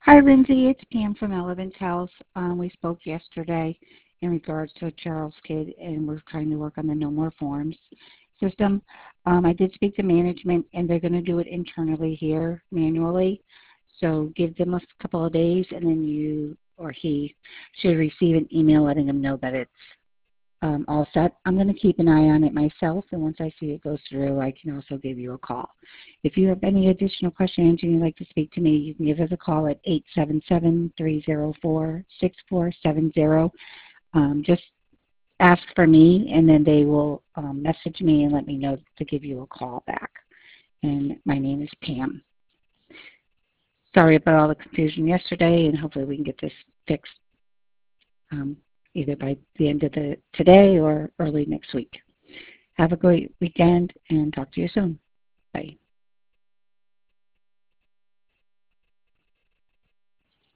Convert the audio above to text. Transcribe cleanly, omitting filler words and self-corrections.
Hi, Lindsay. It's Pam from Elevance House. We spoke yesterday in regards to a Charles kid, and we're trying to work on the No More Forms system. I did speak to management, and they're going to do it internally here manually. So give them a couple of days, and then you or he should receive an email letting them know that it's all set. I'm going to keep an eye on it myself, and once I see it goes through, I can also give you a call. If you have any additional questions and you'd like to speak to me, you can give us a call at 877-304-6470. Just ask for me, and then they will message me and let me know to give you a call back. And my name is Pam. Sorry about all the confusion yesterday, and hopefully we can get this fixed um, either by the end of today or early next week. Have a great weekend and talk to you soon. Bye.